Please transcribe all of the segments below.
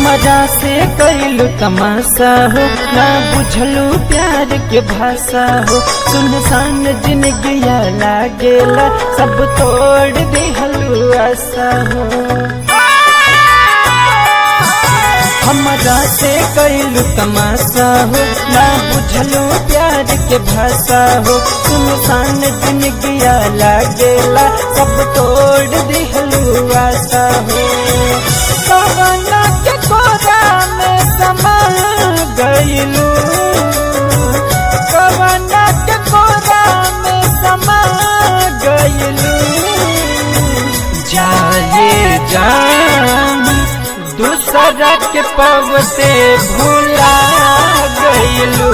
हमरा से कैलू तमाशा हो, ना बुझलू प्यार के भाषा हो। सुनसान जिंदगिया लागेला, सब तोड़ दिहलू आशा हो। हमरा से कैलू तमाशा हो, ना बुझलू प्यार के भाषा हो। सुनसान जिंदगिया लागेला, सब तोड़ दिहलू आशा हो। कवना के कोरा में समा गइलू, कवना के कोरा में समा गइलू। जाए जान दूसरा के पवते भूला गइलू।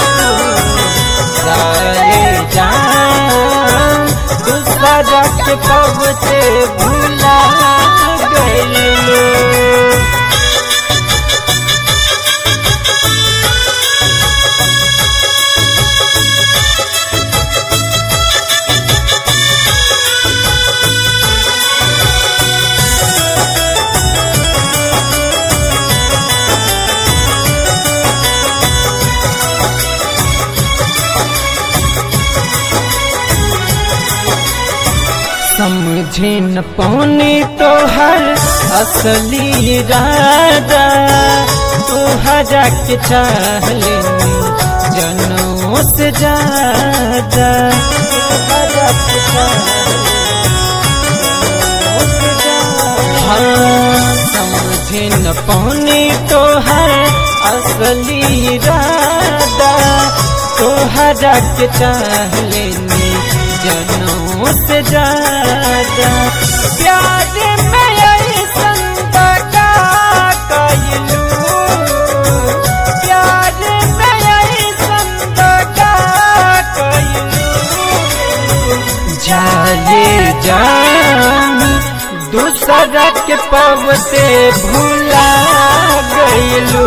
जाए जान दूसरा के पवते भूला गइलू। समझे न पौनी तोहर असली इरादा, तोहरा के चाहले जनों से ज्यादा। तोहरा के हाँ, समझे न पौनी तोहर असली इरादा, तोहरा के चाहले जनों से ज्यादा। प्यार में ऐसन दगा कइलू, प्यार में ऐसन दगा कइलू। जाए जान दूसरा के पवते भूला गइलू।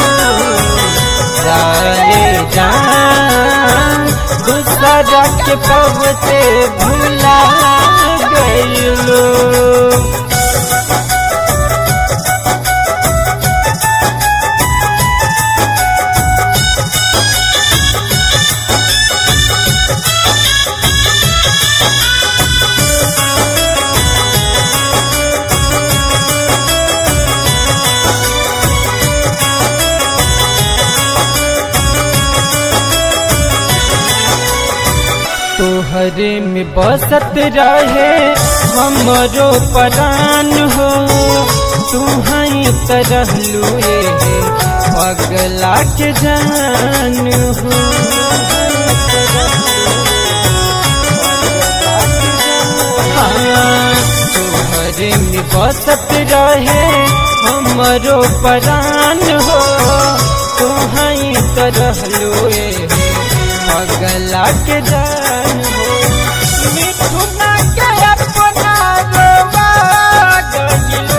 जाए जान दूसरा के पवते भूला गइलू। तोहरे में बसत रहे हमरो परान हो। तू ही तरहलू पगला के जान हो। हाँ, तोहरे में बसत रहे हमरो परान हो। तू ही तरहलू पगला के जान हो। मिठुना के अपना रोवा गइलू,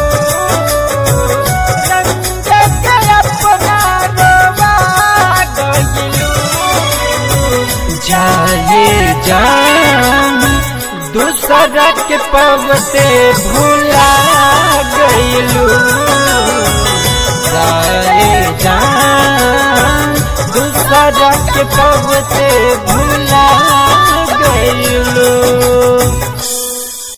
संजय के अपना रोवा गइलू। जाए जान दूसरा के पवते भूला गइलू। जाए जान दूसरा के पवते भूला गइलू।